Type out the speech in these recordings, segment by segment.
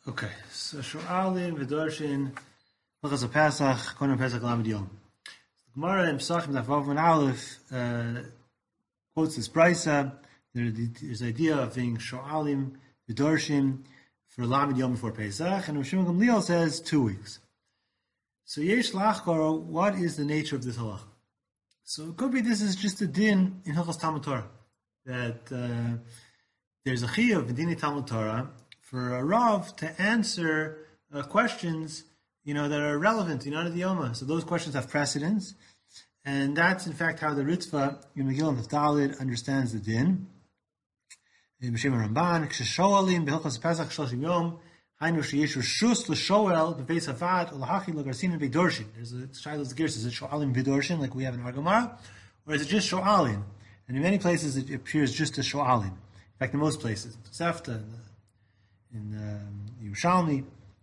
Okay, so Sho'alim v'dorshin Hilchos HaPesach Kohen Pesach Lamed Yom. The Gemara in Pesachim Daf Vav and Aleph quotes this brisa. There's the idea of being Sho'alim v'dorshin for Lamed Yom before Pesach, and Rav Shimon Gamliel says 2 weeks. So Yesh Lachkor, what is the nature of this halacha? So it could be this is just a din in Hilchos Talmud Torah, that there's a chiyuv in Dinei Talmud Torah for a Rav to answer questions, that are relevant, to the Yoma. So those questions have precedence, and that's in fact how the Ritva in Megillah Neftalid understands the din. In B'Shem Ramban, K'shoalim b'Hilchos Pesach Shloshim Yom, Hainu sheyeshu shus l'shoel b'Beis Havad u'lahachi l'garsin v'dorshin. There's a Shiloh's Gersa. Is it Shoalim v'dorshin like we have in our Gemara, or is it just Shoalim? And in many places it appears just as Shoalim. In fact, in most places, in Tosefta, in Yerushalmi.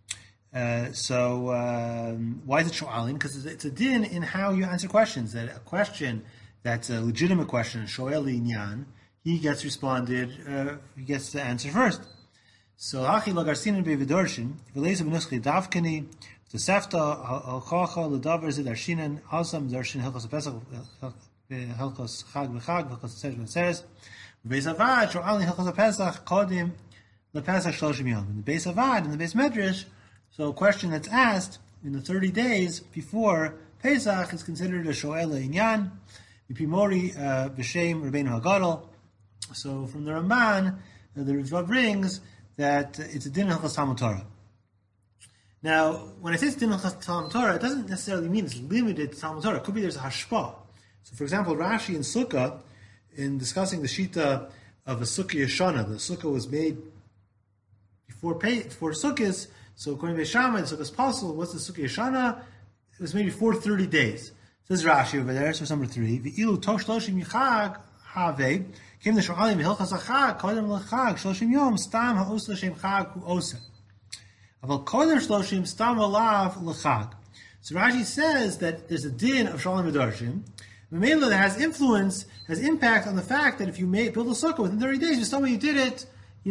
Why is it Shoalim? Because it's a din in how you answer questions. That a question that's a legitimate question, Shoel Inyan, he gets the answer first. So Hachi Lagarsin Bevidorshin, Veleza Benuskli Davkani, Tosefta Alchacha L'Davar Zidarshinan, Hasam Darshin Hilchos Pesach, Hilchos Chag V'Chag, Hilchos Seres V'Seres, Beis Havad Shoalim Hilchos Pesach Kodim LePesach Shloshim Yom. In the Beis Havad, in the Beis Medrash, so a question that's asked in the 30 days before Pesach is considered a Shoel Inyan, Yipimori B'Shem Rabbeinu HaGadol. So from the Ramban, the Ritva brings that it's a din in Hilchos Talmud Torah. Now, when I say it's din in Hilchos Talmud Torah, it doesn't necessarily mean it's limited to Talmud Torah. It could be there's a hashpah. So, for example, Rashi in Sukkah, in discussing the shita of a Sukkah Yeshana, the Sukkah was made before Sukkot. So according to Shammai, the Sukkah is possible. What's the Sukkah Yeshana? It was made before 30 days. Says Rashi over there, source number 3. V'ilu tosh shloshim yichag have came the shoalim hilchas achag kodem lechag shloshim yom stam ha'os l'shem chag hu osa. Aval kodem shloshim stam alav lechag. So Rashi says that there's a din of shoalim v'darshim. Memela that has impact on the fact that if you build a sukkah within 30 days, just tell me you did it,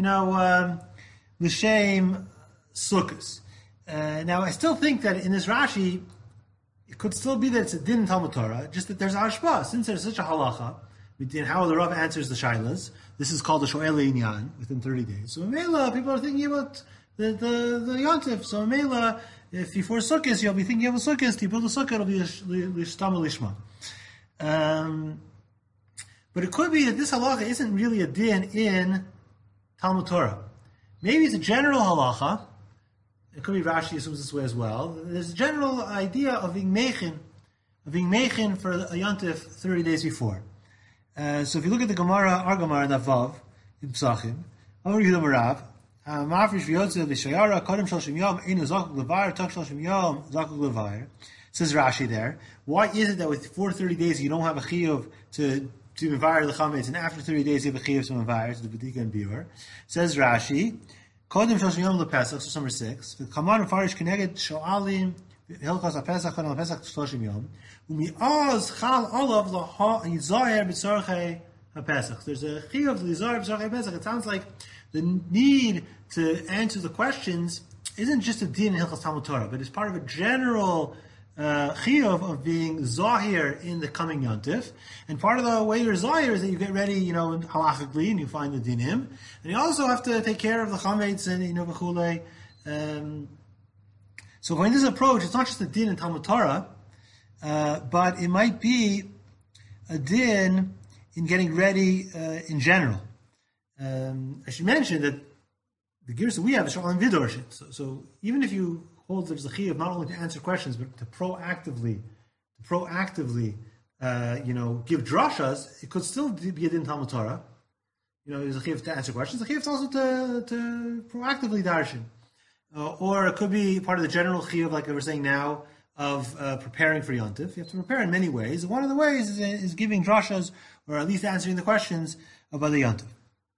l'shem sukkahs. Now, I still think that in this Rashi, it could still be that it's a din in Talmud Torah, just that there's a hashpah. Since there's such a halacha, in how the Rav answers the Shailas, this is called a Shoel Inyan, within 30 days. So, Mela, people are thinking about the Yontif. So, Mela, if before Sukkot, you'll be thinking of a Sukkot, you build a Sukkah, it'll be a Lishtam Lishma. But it could be that this halacha isn't really a din in Talmud Torah. Maybe it's a general halacha. It could be Rashi assumes this way as well. There's a general idea of being mechin for a yontif 30 days before. So if you look at the Gemara, our Gemara in Vav in Pesachim, Amar Yehuda Marav, Ma'afrish v'yotze v'shayara kodem shloshim yom ein zakuk levayer tak shloshim yom zakuk levayer. Says Rashi there. Why is it that before 30 days you don't have a chiyuv to mevayer the chametz, and after 30 days you have a chiyuv to mevayer to the bedika and biur? Says Rashi. Kodem shloshim yom lePesach, so number 6. V'kaman ufarish keneged shoalim hilchos haPesach kodem haPesach shloshim yom umi'az chal olav yizayer b'tzorchei haPesach. There's a chiyuv yizayer b'tzorchei haPesach. It sounds like the need to answer the questions isn't just a din in Hilchos Talmud Torah, but it's part of a general chiyuv of being zahir in the coming yontif, and part of the way you're zahir is that you get ready, halachically, and you find the dinim, and you also have to take care of the chametz and v'chulei. So going this approach, it's not just a din in Talmud Torah, but it might be a din in getting ready in general. I should mention that the girsa we have is shoalim v'dorshin. So even if you hold there's a chiyuv not only to answer questions but to proactively, give drashas, it could still be a din Talmud Torah. There's a chiyuv to answer questions. The chiyuv is also to proactively darshan, or it could be part of the general chiyuv, like we were saying now, of preparing for yontif. You have to prepare in many ways. One of the ways is giving drashas, or at least answering the questions about the yontif.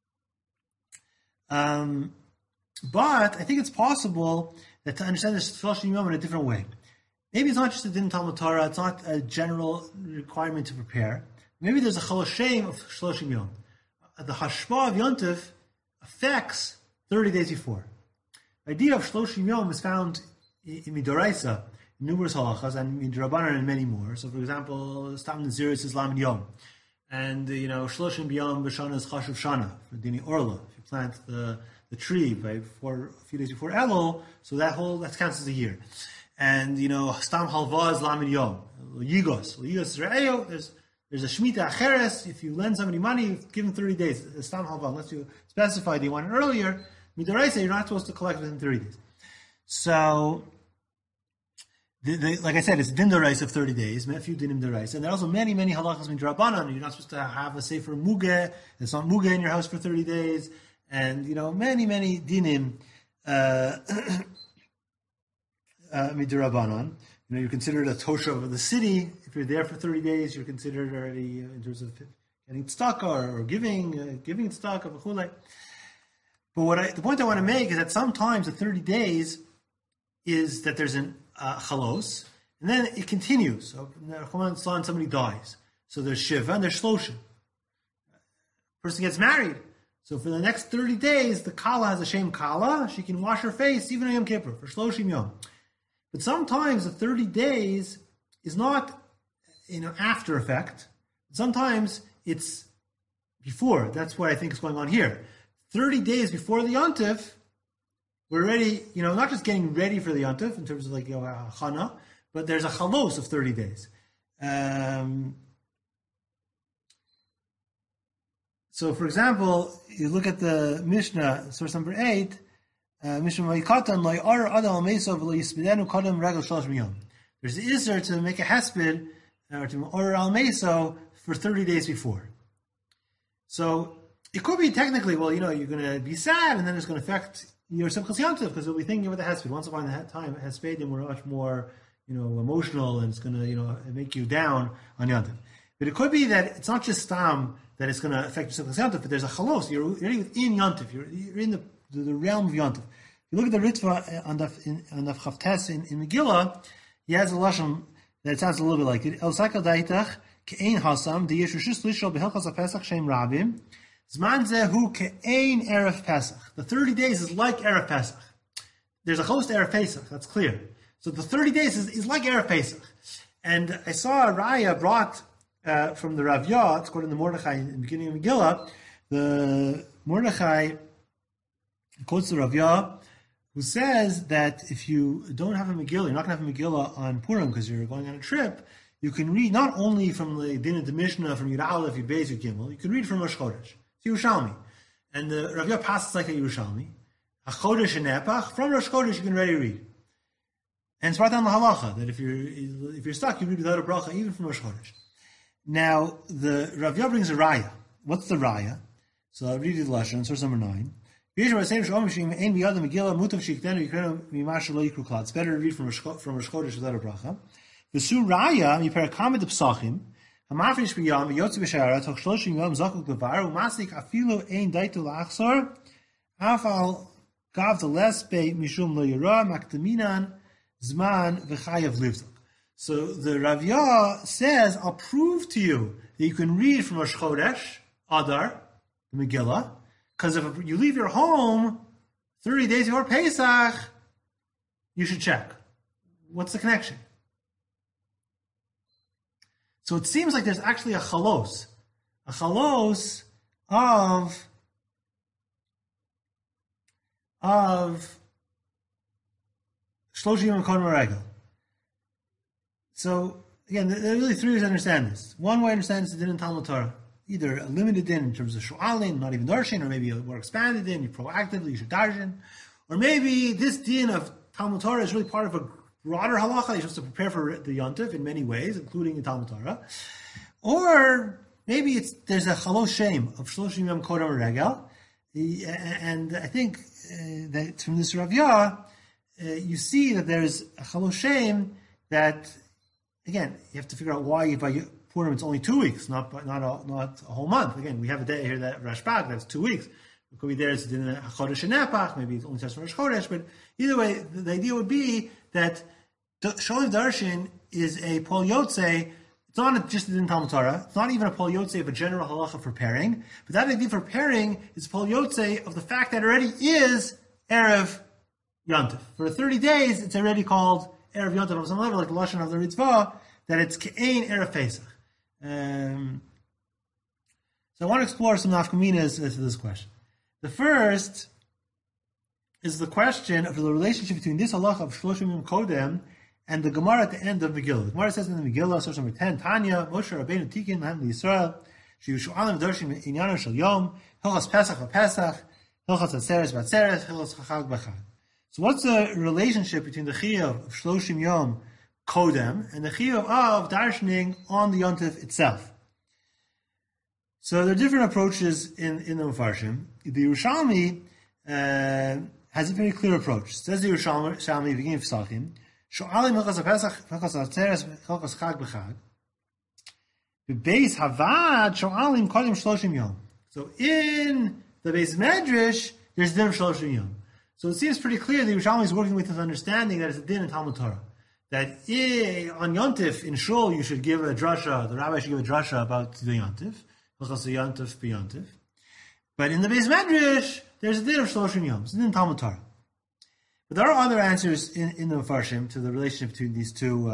But I think it's possible that to understand this Shloshim Yom in a different way. Maybe it's not just a din in Talmud Torah, it's not a general requirement to prepare. Maybe there's a Chaloshem of Shloshim Yom. The Hashpah of Yontif affects 30 days before. The idea of Shloshim Yom is found in Midoraisa, in numerous halachas, and Midrabanan and many more. So, for example, Stam Naziris is Lamed Yom. And, Shloshim Yom B'Shana is Chashuv Shana, for Dini Orla. If you plant the tree a few days before Elul, so that counts as a year. And, Stam Halva is Lamed Yom. Yigos is Re'eo. There's a Shemitah Acheres. If you lend somebody money, give them 30 days. Stam Halva, unless you specify that you want it earlier, Midoraisa, you're not supposed to collect within 30 days. So, like I said, it's din d'oraisa of 30 days, a few dinim d'oraisa, and there are also many, many halachas midrabanan. You're not supposed to have a sefer muge, it's not muge in your house for 30 days, and many, many dinim midrabanan. You're considered a toshav of the city. If you're there for 30 days, you're considered already in terms of getting tzedakah or giving tzedakah, v'chulei. But the point I want to make is that sometimes the 30 days is that there's an chalos, and then it continues. So, somebody dies. So there's shiva and there's shloshim. Person gets married. So for the next 30 days, the kala has a shem kala. She can wash her face even on Yom Kippur for shloshim yom. But sometimes the 30 days is not, after effect. Sometimes it's before. That's what I think is going on here. 30 days before the Yontif, we're already, not just getting ready for the Yontif in terms of Chana, but there's a chalos of 30 days. So, for example, you look at the Mishnah, source number 8, Mishnah Ma'ikatan, Lo Ya'ar Adam Al-Meso V'lo Yispidenu Kodem Regel Shalosh Miyom. There's the Isser to make a hesped, or to Or Al-Meso, for 30 days before. So, it could be technically, you're going to be sad, and then it's going to affect your Simchas Yontif, because we'll be thinking about the hesped. Once upon a time, hesped, we're much more, emotional, and it's going to, make you down on Yontif. But it could be that it's not just Stam that it's going to affect your Simchas Yontif, but there's a chalos. You're already within Yontif. You're in the realm of Yontif. If you look at the Ritva on the Chavtes in Megillah, he has a lashon that sounds a little bit like it. El Sakal Daitach Ke'ein Hasam Di Yeshushus Lishol Behelchas HaPesach Shem Rabim Zman Zehu Ke'ein Erev Pesach. The 30 days is like Erev Pesach. There's a host Erev Pesach, that's clear. So the 30 days is like Erev Pesach. And I saw a Raya brought from the Rav Yah, it's according to Mordechai in the beginning of Megillah. The Mordechai quotes the Rav Yah, who says that if you don't have a Megillah, you're not going to have a Megillah on Purim because you're going on a trip, you can read not only from the Din of the Mishnah, from Yud Aleph, Yud Beis, Yud Gimel, you can read from Rosh Chodesh. It's Yerushalmi. And the Rav Yah passes like a Yerushalmi. A Chodesh and Nepach, from Rosh Chodesh you can already read. And it's right down the halacha, that if you're stuck, you read without a bracha, even from Rosh Chodesh. Now, the Rav Yah brings a raya. What's the raya? So I'll read the lashon, source number 9. It's better to read from Rosh Chodesh without a bracha. V'su raya miperakamed psachim hamafresh b'yam v'yotzi b'shara toch shloshim yom zakuk levar u'masik afilu ein daitu la'achsor afal gav the less be mishum lo yira maktaminan zman v'chayav livzok. So the Rav Yah says, I'll prove to you that you can read from Rosh Chodesh, Adar, the Megillah, because if you leave your home 30 days before Pesach, you should check. What's the connection? So it seems like there's actually a chalos of Shloshim and Kodem Regel. So, again, there are really three ways to understand this. One way to understand is the din in Talmud Torah. Either a limited din in terms of shu'alin, not even darshin, or maybe a more expanded din, you proactively, you should darshin. Or maybe this din of Talmud Torah is really part of a broader halacha. You're supposed to prepare for the Yontif in many ways, including in Talmud Torah. Or maybe there's a chalos shem of Shloshim Yom Kodem Regel. And I think that from this Rav Yah, you see that there's a chalos shem that, again, you have to figure out why by Purim it's only 2 weeks, not a whole month. Again, we have a day here that Rashbag, that's 2 weeks. It could be there, it's in Chodesh and Nepach, maybe it's only just for Rosh Chodesh, but either way, the idea would be that Sholiv Darshin is a Pol Yotze. It's not just in Talmud Torah, it's not even a Pol Yotze of a general halacha for pairing, but that idea for pairing is Pol Yotze of the fact that it already is Erev Yontif. For 30 days, it's already called Erev Yontif on some level, like the Lashon of the Ritzvah, that it's Ke'ein Erev Pesach. So I want to explore some nafkaminas to this question. The first is the question of the relationship between this halacha of Shloshim Yom Kodem and the Gemara at the end of Megillah. The Gemara says in the Megillah, source number 10, Tanya, Moshe Rabbeinu Tikin, Lahem Yisrael, Sheyushu Alam Dorshim Inyano Shel Yom, Hilchas Pesach v'Pesach, Hilchas Atzeres v'Atzeres, Hilchas Chag b'Chag. So what's the relationship between the Chiyuv of Shloshim Yom Kodem and the Chiyuv of darshaning on the Yontif itself? So there are different approaches in the Mefarshim. The Yerushalmi has a very clear approach. It says the Yerushalmi, beginning of Pesachim, Sho'alim Hilchas HaPesach, Hilchas HaTzeres, Hilchas Chag b'Chag. The Beis Havad Sho'alim Kodim Shloshim Yom. So in the Beis Medrash, there's din of Shloshim Yom. So it seems pretty clear the Yerushalmi is working with this understanding that it's a din in Talmud Torah. That on Yontif, in Shul, you should give a drasha, the rabbi should give a drasha about the Yontif. Hilchas Yontif b'Yontif. But in the Beis Medrash, there's a din of Shloshim Yom. It's a din in Talmud Torah. But there are other answers in the Mefarshim to the relationship between these two,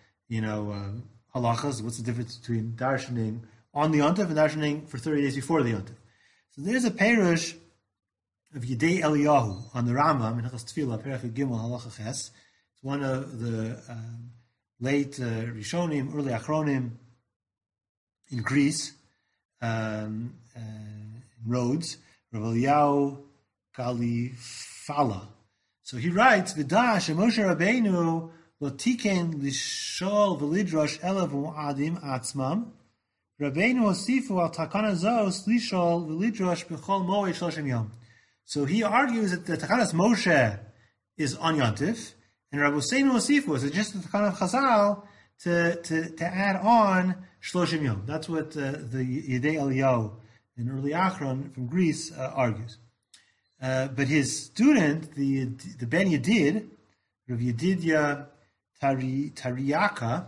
halachas. What's the difference between darshaning on the Yontif and darshaning for 30 days before the Yontif? So there's a perush of Yedei Eliyahu on the Rambam in Hilchas Tefillah, Perek Gimel Halacha Ches. It's one of the late Rishonim, early Achronim in Greece, in Rhodes, Rav Eliyahu Kalifala. So he writes, V'dash Moshe Rabbeinu lo tiken lishol v'lidrosh elav u'adim atzmam. Rabbeinu hosifu al takana zos lishol v'lidrosh b'chol moed shloshim yom. So he argues that the takanas Moshe is on Yontif, and Rabbi Hosseinu hosifu is just the takana of Chazal to add on shloshim yom. That's what the Yedei Eliyahu, an early Achron from Greece, argues. But his student, the Ben Yedid, Rav Yedidya Tariyaka,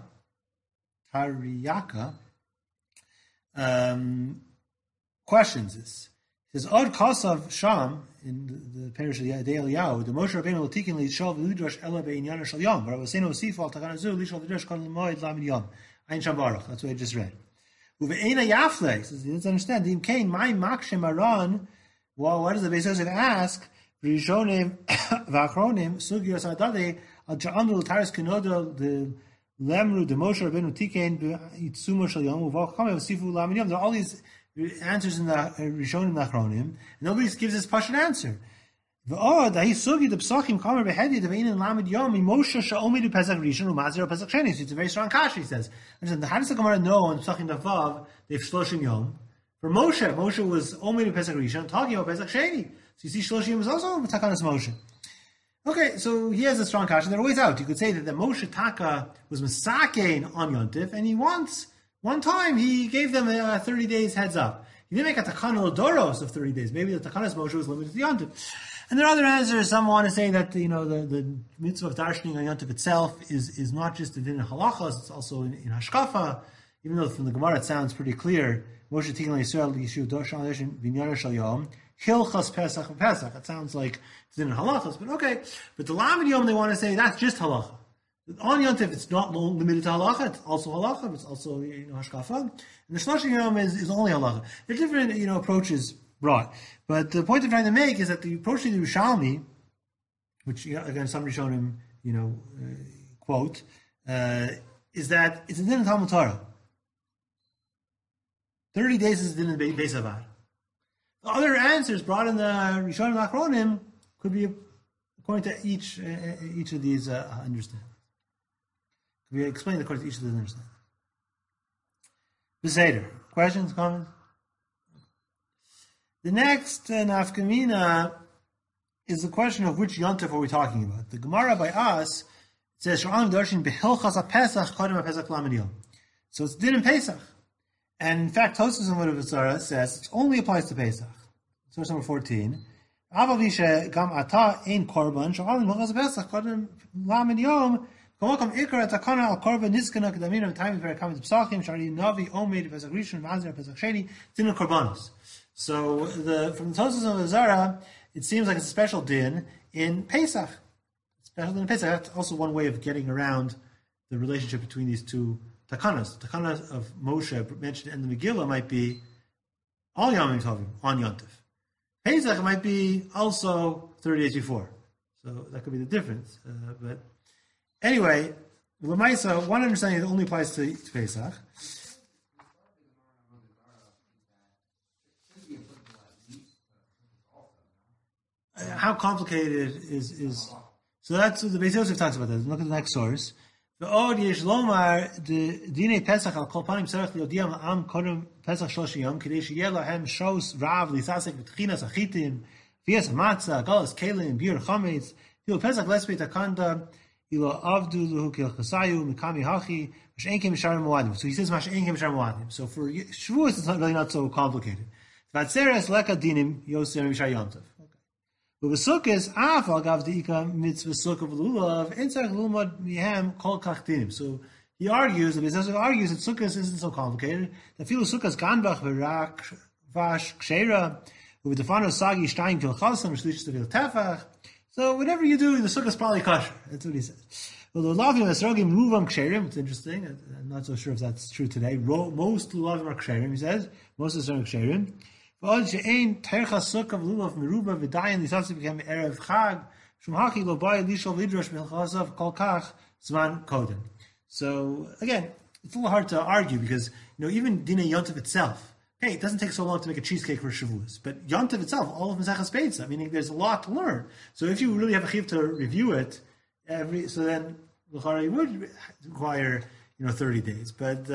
questions this. He says, Od Kosav Sham, in the parish of Yedei Eliyahu, the Moshe Rabbeinu L'tikin L'shol V'lidrosh Ela Be'inyan Shal Yom, but Rabbi Hosseinu Osifu Al Takana Zu L'shol V'lidrosh Kol L'moed Lamed Yom. Ayin Sham Baruch. That's what I just read. Uve'ena Yafle, says he doesn't understand. Dim Kain, my Makshem Aron. Well, what does the Beis Yosef ask? Rishonim v'achronim sugiyos adade al ja'amdu l'taris kenodo the lemru de Moshe Rabbeinu tikein b'itzumo shel yom uv'acham v'sifu lamed yom. There are all these answers in the Rishonim v'achronim, and nobody gives this pashut answer. V'od ahi sugi the psachim kamer behedi the ve'inin lamed yom Moshe sha'omidu pesach rishon u'mazir pesach sheni. So it's a very strong kasha. He says, how does the Gemara know in psachim davav they've shloshim yom? For Moshe was only in Pesach Rishon, talking about Pesach Sheni. So you see, Shloshim was also Takanas Moshe. Okay, so he has a strong kasha. There are ways out. You could say that the Moshe Taka was Masakein on Yontif, and one time, he gave them 30 days heads up. He didn't make a Takana Doros of 30 days. Maybe the Takanas Moshe was limited to the Yontif. And there are other answers. Some want to say that, the mitzvah of darshaning on Yontif itself is not just in halachas, it's also in hashkafa. Even though from the Gemara it sounds pretty clear, Moshe Tikkun Yisrael Yishu Dorshan Vinyan Shal Yom Hilchas Pesach v'Pesach. It sounds like it's in halachas, but okay. But the Lamed Yom they want to say that's just halacha. On Yontif it's not limited to halacha; it's also halacha, but it's also hashkafa. And the Shloshim Yom is only halacha. There are different approaches brought, but the point I'm trying to make is that the approach to the Yerushalmi, which again some Rishonim quote, is that it's a din in Talmud Torah. 30 days is din in Beis Havad. The other answers brought in the Rishonim Achronim could be according to each of these understandings. Could be explained according to each of these understandings. Beseder. Questions, comments? The next nafkamina is the question of which Yontif are we talking about. The Gemara by us says Sho'alim Darshin Behilchas HaPesach Kodem HaPesach Lamed Yom. So it's din in Pesach. And in fact, Tosfos in Vodavasara says it only applies to Pesach. Source number 14. Avavisha gam ata ein korban sho'alim hilchas Pesach kodem lamed yom k'mokam ikar atakana al korban niskana k'damin of time for coming to Pesachim shari navi omed Pesach Rishon Mazir Pesach Sheni din korbanos. So from the Tosfos of Vodavasara, it seems like it's a special din in Pesach. special din in Pesach. That's also one way of getting around the relationship between these two takanas. The takana of Moshe mentioned in the Megillah might be all Yom Tovim on Yontif. Pesach might be also 30 days before. So that could be the difference. But anyway, L'maisa, one understanding that only applies to Pesach. How complicated is so that's what the Beis Yosef talks about that. Look at the next source. The od yesh lomar the dine Pesach al kol panim tzarich liodiam am kodem Pesach shlosh yom kedei sheyeh lahem shos rav lisasek b'tchinas achitim v'yes matzah galas kelim bir chametz ilo Pesach lesbeit akanda ilo avdu luhu kil chasayu mikami hachi mashenkem misharim moadim. So he says mashenkem misharim moadim. So for Shavuos it's really not so complicated. Vatzeres leka dinim yosem mishar yom tov. But the sukkahs afal gav the ika mitzvah sukkah v'lulav intzach lumad mihem kol kachtinim. So he argues, the Beis Yosef argues that sukkahs isn't so complicated. The filu sukkahs ganbach v'rak vash kshera u'v'defano sagi shtayim kil chasam shlishis tevil tefach. So whatever you do, the sukkah's probably kosher. That's what he says. Well, the lulavim esrogim luvam ksherim. It's interesting. I'm not so sure if that's true today. Most lulavim are ksherim. He says most of them are ksherim. But she'ain tercha sukkah v'lulav meruba v'dayin lisasi became erev chag shumhachi lo bay lishol lidrosh milchasav kol kach zman kodem. So again, it's a little hard to argue because even Dinei Yontif itself. Hey, it doesn't take so long to make a cheesecake for Shavuos, but Yontif itself, all of Maseches Beitza, meaning there's a lot to learn. So if you really have a chiv to review it, so then l'chara would require 30 days, but.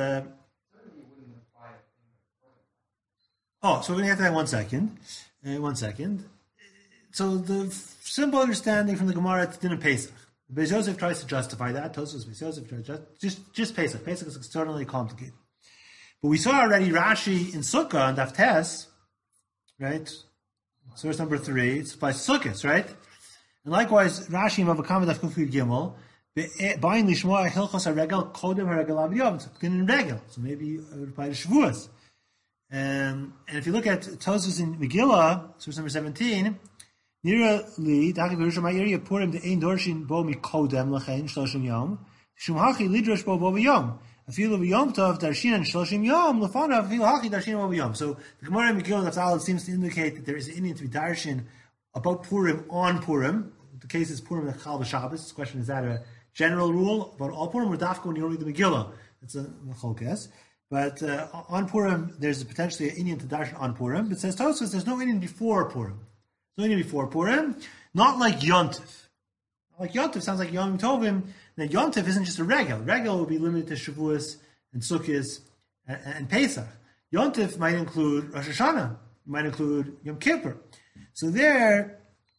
So we're going to get to that one second. So the simple understanding from the Gemara, it's Din of Pesach. Beis Yosef tries to justify that. Tosfos Beis Yosef tries to just Pesach. Pesach is externally complicated. But we saw already Rashi in Sukkah and Daf Tes, right? Source number 3, it applies to Sukkahs, right? And likewise, Rashi in Mavakam Daf Kufir Gimel, Ba'in Lishmoa Hilchos HaRegel Kodem HaRegel Aviyom. It's in Regel. So maybe it would apply to Shavuos. And if you look at Tosfos in Megillah, source number 17, Nira li Dagi Berusham Ma'iri Purim the Ein Dorshin Bo Mikodem Lachain Shloshim Yom Shumhachi Lidrosh Bo Yom Afilu V'Yom Tov Darshin and Shloshim Yom Lefana Afilu Hachi Darshin Bo Yom. So the Gemara in Megillah Naftal seems to indicate that there is an Indian to be Darshin about Purim on Purim. The case is Purim Chal B'Shabbos. The question is that a general rule about all Purim or Dafka when you read the Megillah? It's a Cholkes. But on Purim, there's potentially an Indian to darshan on Purim. But says Tosfos, there's no Indian before Purim. There's no Indian before Purim. Not like Yontif. Like Yontif sounds like Yom Tovim. That Yontif isn't just a regel. Regel will be limited to Shavuos and Sukkot and Pesach. Yontif might include Rosh Hashanah. Might include Yom Kippur. So there,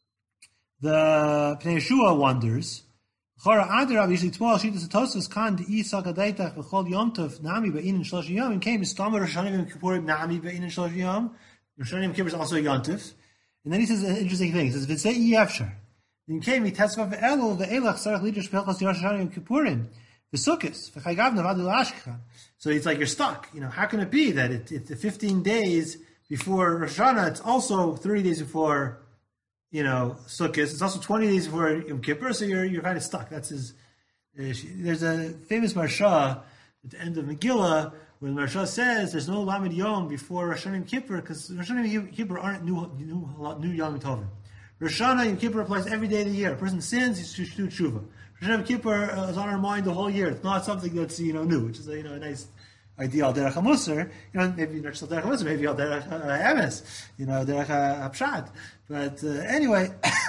the Pnei Yeshua wonders. Chora Adar usually 12 Shitas Tosfos kan the Isakadaitach v'chol Yom Tov Nami Be'in and Shlosh Yom and came Istamar Rosh Hashanah Yom Kippurim Nami Be'in and Shlosh Yom. Rosh Hashanah Yom Kippur is also a Yom Tov. And then he says an interesting thing. He says V'tzei Yefshar. Then came Tesva Ve'elul Ve'elach Sarach Lidrash Pelchas Rosh Hashanah Yom Kippurim V'Sukkos V'chaygav Navadu L'Ashkechan. So it's like you're stuck. How can it be that it's 15 days before Rosh Hashanah? It's also 30 days before. Sukkot. It's also 20 days before Yom Kippur, so you're kind of stuck. That's his. There's a famous Marsha at the end of Megillah where the Marsha says there's no Lamed Yom before Rosh Hashanah Yom Kippur because Rosh Hashanah Yom Kippur aren't new Yom Tovim. Rosh Hashanah Yom Kippur applies every day of the year. A person sins, he should do tshuva. Rosh Hashanah Yom Kippur is on our mind the whole year. It's not something that's new, which is a nice idea al derech hamusar, maybe not just al derech hamusar, maybe al derech emes, derech hapshad. But anyway,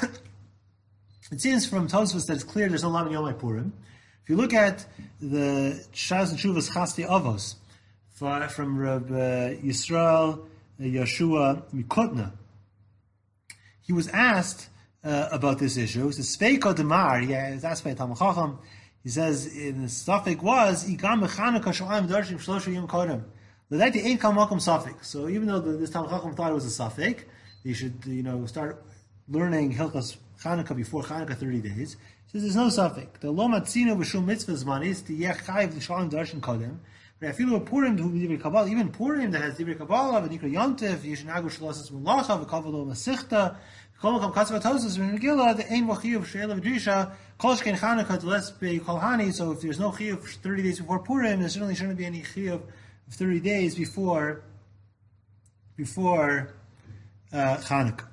it seems from Tosfos that it's clear there's no Lamed Yom Purim. If you look at the Shas and Shuvas Chasti Avos from Rabbi Yisrael Yeshua Mikotna, he was asked about this issue. It says Sveiko Demar. He was asked by Talmud Chacham. He says in the suffix was Igam Mechanaka Shoam Darshim Shlosha Yom Kodem. L'daiti ain't Kal Makom suffix. So even though this Talmud Chacham thought it was a suffix, they should start learning Hilchas Chanukah before Chanukah 30 days. He says there's no suffix. The Lo Matzino B'Shum Mitzvahs Manis the Yech Chayiv L'Shalom Darshin Kodem. But I feel Purim who Divrei Kabbalah, even Purim that has Divrei Kabbalah, V'Nikra Yontif, Yishnagu Shalosas Mulacha, V'Kavalo Masichta, Kol Makom Katzav Tosos in Megillah, the Ein V'Chiyuv She'elav Drisha, Kol Shkein Chanukah to less be Kol Hani. So if there's no Chiyuv 30 days before Purim, there certainly shouldn't be any Chiyuv of 30 days before Chanukah.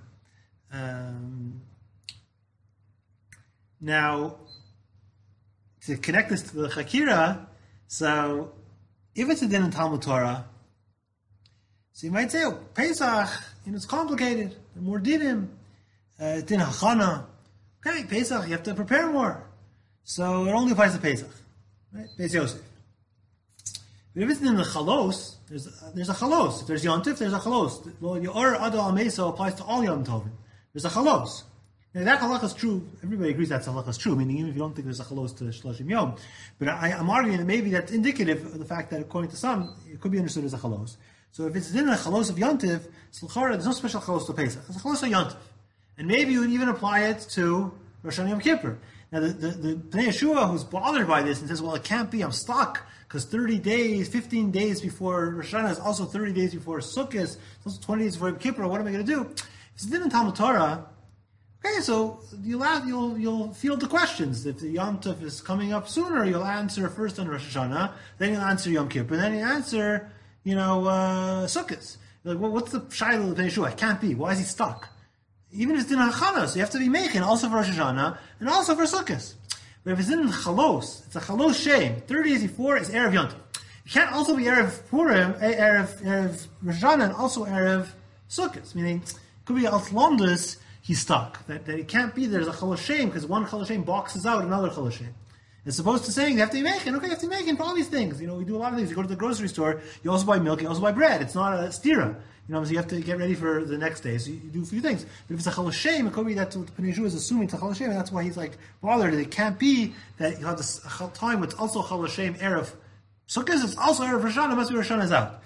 Now, to connect this to the Chakira, so if it's a din in Talmud Torah, so you might say, oh, Pesach, it's complicated. There are more dinim. Din Hachana. Okay, Pesach, you have to prepare more. So it only applies to Pesach. Right? Beis Yosef. But if it's in the Chalos, there's a Chalos. If there's Yontif, there's a Chalos. Yor Adol Al-Meso applies to all Yom Tovim. There's a Chalos. Now that halakha is true. Everybody agrees that halakha is true, meaning even if you don't think there's a chalos to Shloshim Yom. But I'm arguing that maybe that's indicative of the fact that according to some, it could be understood as a chalos. So if it's in a chalos of Yontif, there's no special chalos to Pesach. It's a chalos of Yontif. And maybe you would even apply it to Rosh Hashanah Yom Kippur. Now the Pnei Yeshua who's bothered by this and says, well, it can't be, I'm stuck, because 30 days, 15 days before Rosh Hashanah is also 30 days before Sukkot, it's also 20 days before Yom Kippur, what am I going to do? If it's in Talmud Torah, okay, so you'll field the questions. If the Yom Tov is coming up sooner, you'll answer first on Rosh Hashanah, then you'll answer Yom Kippur, then you answer, Sukkot. You're like, well, what's the Shiloh of Yeshua? It can't be. Why is he stuck? Even if it's in Hachana, so you have to be making also for Rosh Hashanah and also for Sukkot. But if it's in Chalos, it's a Chalos Shem. 30 days before is Erev Yom Tov. It can't also be Erev Purim, Erev Rosh Hashanah, and also Erev Sukkot. Meaning, it could be Alt Lomdus, he's stuck. That it can't be there's a Chaloshem, because one Chaloshem boxes out another Chaloshem. As opposed to saying you have to be making, okay, you have to be making for all these things. We do a lot of things. You go to the grocery store, you also buy milk, you also buy bread. It's not a stira. So you have to get ready for the next day. So you do a few things. But if it's a Chaloshem, it could be that's what Pnei Yeshua is assuming it's a Chaloshem, and that's why he's bothered. It can't be that you have this time with also Chaloshem, Erev Sukkot, it's also Erev Rosh Hashanah, must be Rosh Hashanah's out.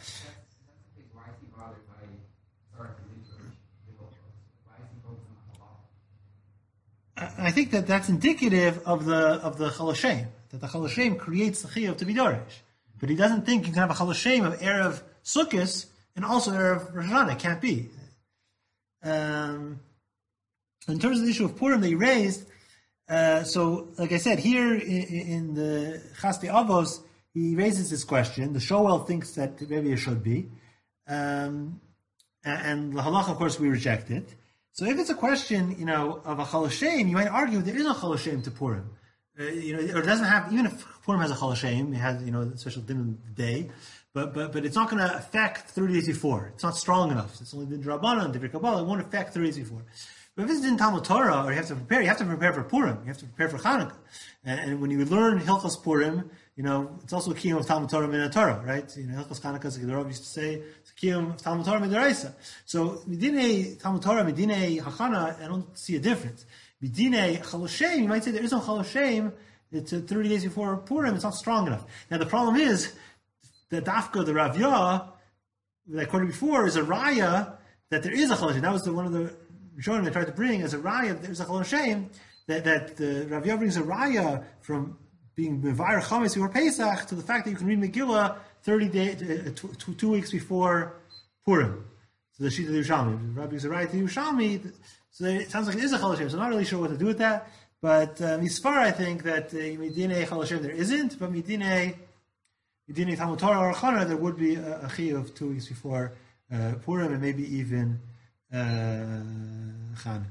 I think that's indicative of the Chaloshem, that the Chaloshem creates the Chiyuv to be Dorish. But he doesn't think you can have a Chaloshem of Erev Sukkot and also Erev Rosh Hashanah. It can't be. In terms of the issue of Purim that he raised, so like I said, here in the Chasdei Avos, he raises this question. The Shoel thinks that maybe it should be. And the Halach, of course, we reject it. So if it's a question, of a Chaloshem, you might argue there is no Chaloshem to Purim. Or it doesn't have, even if Purim has a Chaloshem, it has, a special din of the day, but it's not going to affect 30 days before. It's not strong enough. It's only din Rabbanan, Divrei Kabbalah, it won't affect 30 days before. But if it's in Talmud Torah, or you have to prepare for Purim, you have to prepare for Chanukah. And when you learn Hilchos Purim, it's also a kiyum of Talmud Torah min Torah, right? Hilchos Chanukah, as the Rav used to say, it's a kiyum of Talmud Torah min Deraisa. So, midinei Talmud Torah, midinei Hachana, I don't see a difference. Midinei Chaloshem, you might say there is no Chaloshem, it's 30 days before Purim, it's not strong enough. Now, the problem is, the Dafka, the Ravya, that I quoted before, is a Raya, that there is a Chaloshem. That was one of the Rishonim I tried to bring as a Raya, there's a Chaloshem, that the Ravya brings a Raya from being Mevayer Chametz before Pesach to the fact that you can read Megillah 30 days, 2 weeks before Purim. So the Shita Yerushalmi, Rabbi is right to Yerushalmi. So it sounds like it is a Chaloshem. So I'm not really sure what to do with that. But Misfar, I think that Midinei Chaloshem there isn't, but Midinei Talmud Torah or Chana there would be a Chiyuv of 2 weeks before Purim and maybe even Chanukah.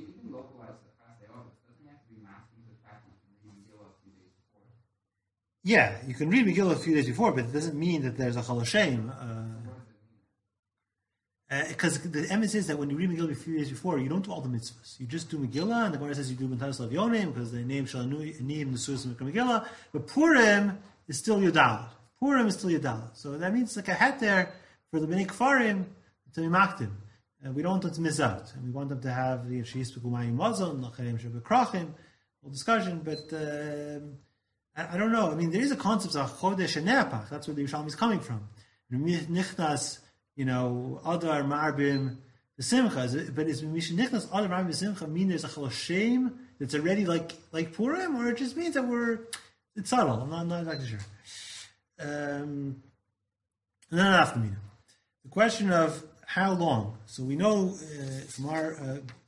Yeah, you can read Megillah a few days before, but it doesn't mean that there's a Chaloshem. Because the emes is that when you read Megillah a few days before, you don't do all the mitzvahs. You just do Megillah, and the Gemara says you do B'ntaros Lav Yonim, because the name Shalanim Nesuas Megillah. But Purim is still Yudalad. Purim is still Yudalad. So that means like a heter for the Bnei Kfarim to be maktim. We don't want them to miss out. And we want them to have the Shis B'Kumayim Mazon, Lacharem Sheb'Krachim, whole discussion, but I don't know. I mean, there is a concept of Chodesh and Ne'apach. That's where the Yerushalmi is coming from. Nichnas, Adar Marbim B'Simcha. But is Nichnas Adar Marbim B'Simcha mean there's a Chaloshem that's already like Purim, or it just means that it's subtle? I'm not exactly sure. And then after the question of how long. So we know from our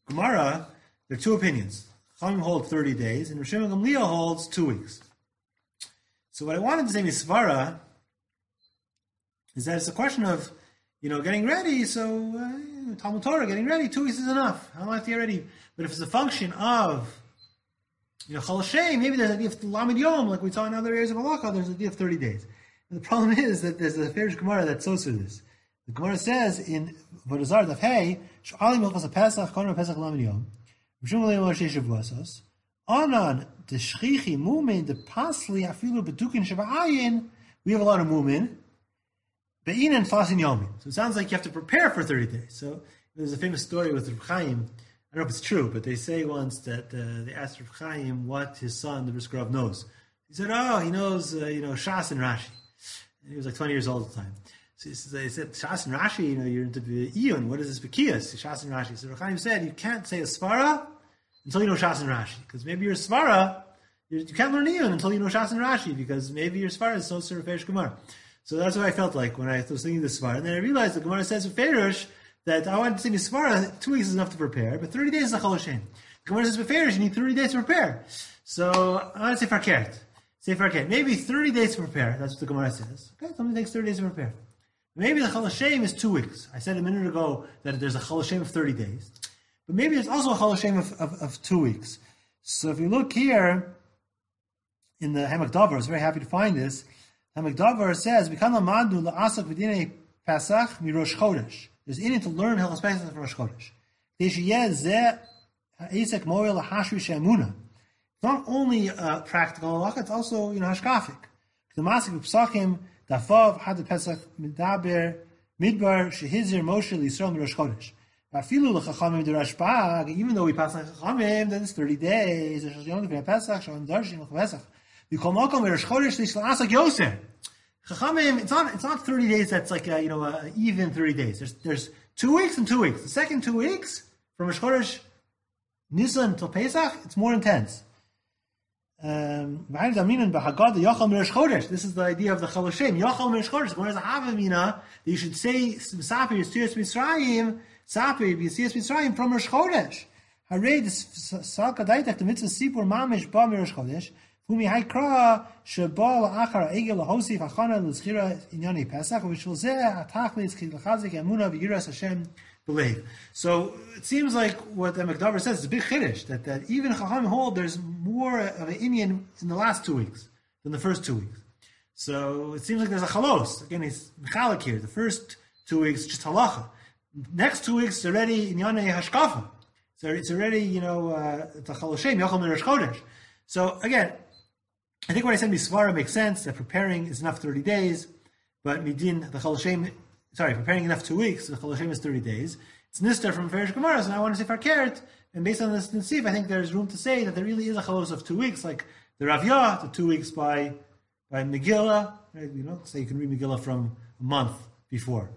Gemara, there are two opinions. Chachamim hold 30 days, and Rosh Gamliel holds 2 weeks. So what I wanted to say, Misvara, is that it's a question of, getting ready. So Talmud Torah, getting ready, 2 weeks is enough. I don't have to get ready. But if it's a function of, Chol Hashem, maybe there's an idea of Lamed Yom, like we saw in other areas of Halacha, there's an idea of 30 days. And the problem is that there's a Farish Gemara that sows for this. The Gemara says in Vodazar Daf Hey, Sh'alim Hilchos HaPesach, Kono Pesach Lamed Yom, Rishum Leim Moshe Shavuosos, Anan, the Shchichi Mumin, the Pasli, Afilu Bedukin Shaba'ayin, we have a lot of Mumin, Be'in and Fasin Yomin. So it sounds like you have to prepare for 30 days. So there's a famous story with Reb Chaim. I don't know if it's true, but they say once that they asked Reb Chaim what his son, the Brisker Rav, knows. He said, he knows, Shas and Rashi. And he was like 20 years old at the time. So they said, Shas and Rashi, you're into the Iyun. What is this Bekiyas? Shas and Rashi. So Reb Chaim said, you can't say a Svara until you know Shas and Rashi. Because maybe your Svara, you can't learn Iyun until you know Shas and Rashi, because maybe your Svara is so Sir Ferish Gemara. So that's what I felt like when I was thinking this Svara. And then I realized the Gemara says with Ferish that I wanted to say Svara, 2 weeks is enough to prepare, but 30 days is a Chol Hashem. The Gemara says with Ferish, you need 30 days to prepare. So I want to say Farkert. Say Farkert. Maybe 30 days to prepare. That's what the Gemara says. Okay, somebody takes 30 days to prepare. Maybe the Chol Hashem is 2 weeks. I said a minute ago that there's a Chol Hashem of 30 days. But maybe there's also a Chol Hashem of 2 weeks. So if you look here in the Hamak Davar, I was very happy to find this. Hamak Davar says, "V'kan lamadu la'asak v'dinei Pesach mirosh chodesh." There's in it to learn Hilchos Pesach from Rosh Chodesh. It's not only practical halacha; it's also hashkafic. The masik b'psachim dafav had Pesach midaber midbar shehizir Moshe l'Yisrael mirosh Chodesh. Afilu l'chachamim derashbag. Even though we pass on chachamim, then it's 30 days. You call Malcolm Rosh Chodesh l'Asak Yoser. Chachamim, it's not 30 days. That's like even 30 days. There's 2 weeks and 2 weeks. The second 2 weeks from Rosh Chodesh Nisan till Pesach, it's more intense. This is the idea of the Chol Hashem. Yochal Rosh Chodesh. When there's a Havamina, that you should say Sapir Yisiyas Mitzrayim, Sapir Yisiyas Mitzrayim from Rosh Chodesh. Harei the Salkadaitak the mitzvah Sipur Mamish Ba Rosh Chodesh. Which will say So it seems like what the McDover says is a big chiddush that even Chachamim hold there's more of an inyan in the last 2 weeks than the first 2 weeks. So it seems like there's a chalos. Again, it's mechalik here. The first 2 weeks just halacha. Next 2 weeks it's already inyanei hashkafa. So it's already it's a chaloshem yochel min Rosh Chodesh. So again, I think what I said Misvara makes sense, that preparing is enough 30 days, but Midin, the Chol Hashem, preparing enough 2 weeks, the Chol Hashem is 30 days. It's Nistar from Ferish Gemara, so I want to say Farkert, and based on this Nisif, I think there's room to say that there really is a Chalos of 2 weeks, like the Rav Yah, the 2 weeks by Megillah, right? Say you can read Megillah from a month before.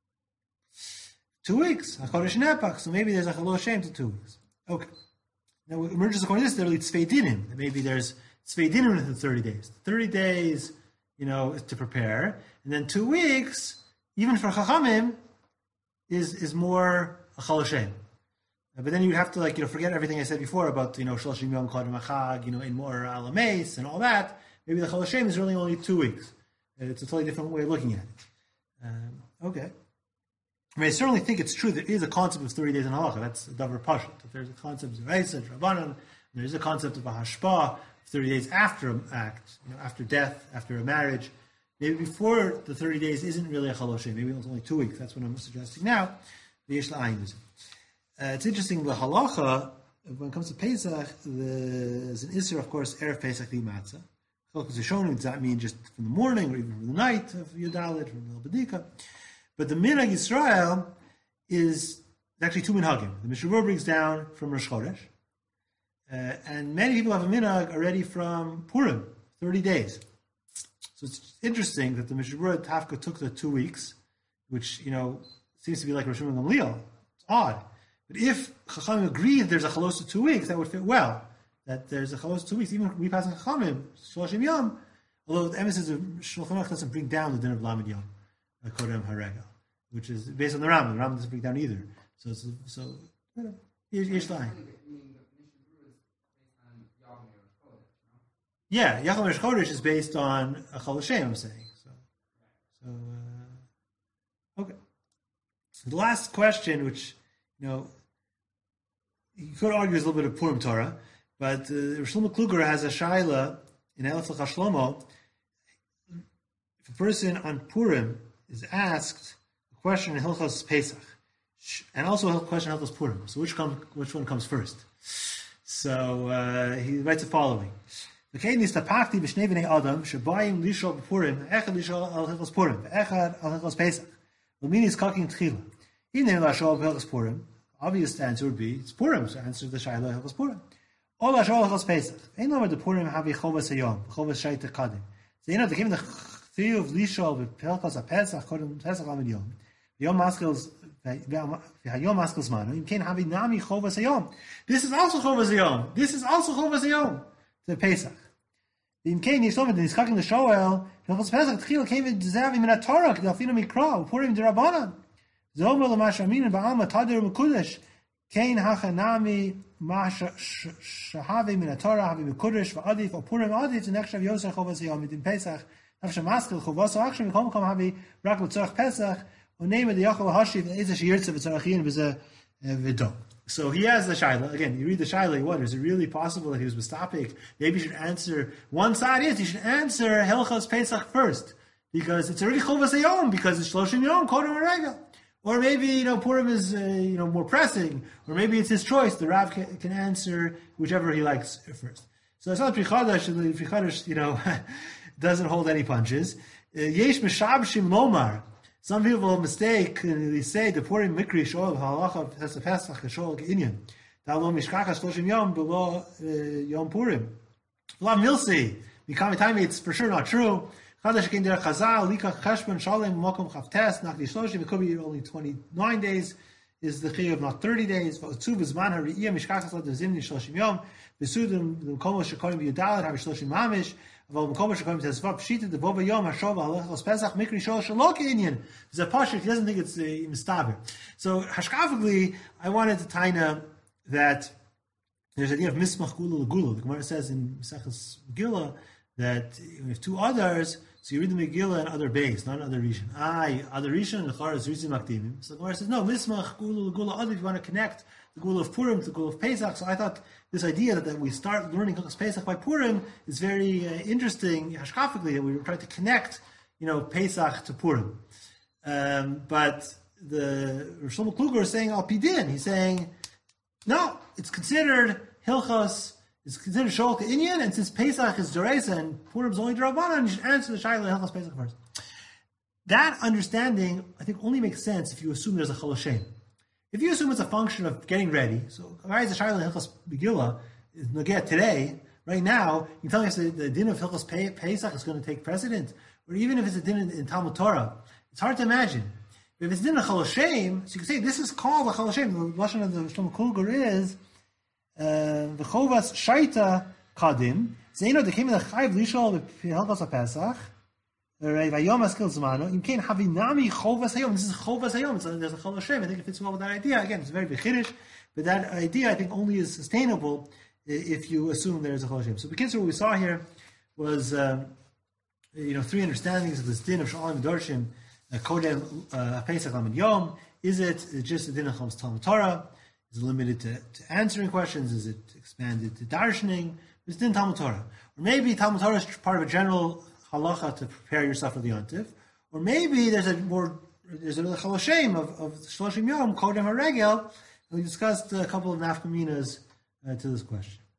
2 weeks, HaChodesh Nepach, so maybe there's a Chol Hashem to 2 weeks. Okay. Now, what emerges according to this, there are Tzvei Dinim, that maybe there's Tzvei Dinim within 30 days. 30 days, to prepare. And then 2 weeks, even for Chachamim, is more a Chol Hashem. But then you have to, forget everything I said before about, Shloshim Yom Kodem HaChag, in more Alameis and all that. Maybe the Chol Hashem is really only 2 weeks. It's a totally different way of looking at it. Okay. I certainly think it's true. There is a concept of 30 days in halacha. That's a davar pashut. There's a concept of Reisa, Rabbanan. There's a concept of a hashpah, 30 days after an act, after death, after a marriage. Maybe before the 30 days isn't really a Chol Hashem. Maybe it's only 2 weeks. That's what I'm suggesting now. It's interesting, the halacha, when it comes to Pesach, there's an Isser, of course, Erev Pesach the Matzah. Does that mean just from the morning or even from the night of Yudalit, from the Badika? But the Minhag Yisrael is actually 2 minhagim. The Mishnah Berurah brings down from Rosh Chodesh. And many people have a minhag already from Purim, 30 days. So it's interesting that the Mishnah Berurah Tafka took the 2 weeks, which, seems to be like Rosh Gamliel. It's odd. But if Chachamim agreed there's a chalos of 2 weeks, that would fit well. That there's a chalos of 2 weeks. Even we pass on Chachamim, Shloshim Yom, although the emphasis of Shulchan Aruch doesn't bring down the din of Lamed Yom, Kodem Haregel, which is based on the Rambam. The Rambam doesn't bring down either. So Yesh Lain. Yeah, Yachal Rosh Chodesh is based on a Chol Hashem, I'm saying. Okay. So the last question, which, you could argue is a little bit of Purim Torah, but Rosh Shlomo Kluger has a shaila in Elef L'cha Shlomo. If a person on Purim is asked a question in Hilchos Pesach, and also a question in Hilchos Purim, so which one comes first? So he writes the following. Okay, nistapachti b'shnei b'nei Adam shebayim lishol b'Purim, echad lishol al Hilchos Purim, echad al Hilchos Pesach. L'mini is kaking tchila. Even if lashol Hilchos Purim, obvious answer would be it's Purim. So answer the shaila Hilchos Purim. Or lashol Hilchos Pesach. Ein lomer the Purim havi chovas hayom, chovas shaita kadim. So they came the chiyuv of lishol b'Hilchos HaPesach kodem Pesach amid yom. Yom maskels v'hayom maskels manu. Im ken havi nami chovas hayom. This is also chovas hayom. This is also chovas hayom to Pesach. Im ken yisomid is kaking the shoel Hilchos Pesach tchila came in deserving min haTorah k'dalfinu mikra Purim derabanan. Zomer l'mashamin ba'alma tadir mekudesh kein hachanami shahavi min haTorah havi mekudesh va'adif or Purim adif z'nechshav yosef chovas hayom in Pesach nafshe maskel chovas achshem yikom kom havi rak l'tzorach Pesach uneme the yachol hashiv ezesh yirtzev v'tzorachin v'zeh v'dom. So he has the shaila. Again, you read the shaila, you wonder, is it really possible that he was mistapik? Maybe you should answer, one side is, you should answer Hilchos Pesach first, because it's already Chovas Hayom, because it's Shloshim Yom, Kodem HaRegel. Or maybe, Purim is, more pressing, or maybe it's his choice. The Rav can answer whichever he likes first. So it's not Pri Chadash, the Pri Chadash, doesn't hold any punches. Yesh Meshabshim Lomar. Some people mistake, they say the Purim Mikri Shol Halacha has a Pesach Shol Inyan. That lo Mishkachas Shloshim Yom below Yom Purim. Lav Milsi. Mikami it's for sure not true. Chadash Ken Der Chazal Likach Cheshbon Shalem Mokom Chavtes Nachli Shloshim. It could be only 29 days. Is the chiyuv not 30 days? V'otzu b'zman ha'ri'iyah Mishkachas Lo Dezimni Shloshim Yom. V'sudim l'mkomo shekorim b'Yudalet Havi Shloshim Mamish. But he doesn't think it's mistaber. So hashkafically, I wanted to taina that there's the idea of mismach gula l'gula. The Gemara says in Maseches Megillah that you have two others, so you read the Megillah in other base, not in other region. Other region, the Chara is Rizim Akdimim. So the Gemara says, no, mismach gula l'gula other, if you want to connect the Gula of Purim to the Gula of Pesach. So I thought this idea that we start learning Hilchos Pesach by Purim is very interesting, hashkafically, that we were trying to connect, Pesach to Purim. But the Rosh Shlomo Kluger is saying Al Pidin. He's saying, no, it's considered Hilchos, it's considered Shol K'inyan, and since Pesach is Doresa and Purim is only D'Rabbanan, you should answer the Shaila Hilchos Pesach first. That understanding, I think, only makes sense if you assume there's a Chol Hashem. If you assume it's a function of getting ready, so why is the Shaila Hilchos Megillah is Nogeh today, right now, you're telling us that the din of Hilchos Pesach is going to take precedent, or even if it's a din in Talmud Torah, it's hard to imagine. But if it's din of Chol Hashem, so you can say this is called a Chol Hashem. The lashon of the Shlomo Kluger is the Chovas Shaita Kadim. Zeino they came in the Chayv Lishol Hilchos HaPesach. Vayom Askel Zmano. You can't have Nami Chovas Hayom. This is Chovas Hayom. There's a Chol Hashem. I think it fits well with that idea. Again, it's very Bechirish, but that idea I think only is sustainable if you assume there's a Chol Hashem. So, because what we saw here was three understandings of this din of Shalom Dorshim, Kodem Pesach Lamed Yom. Is it just a din of Talmud Torah? Is it limited to answering questions? Is it expanded to darshaning? It's din Talmud Torah, or maybe Talmud Torah is part of a general halacha to prepare yourself for the yontif, or maybe there's a Chol Hashem of Shloshim Yom Kodem HaRegel. We discussed a couple of nafkaminas to this question.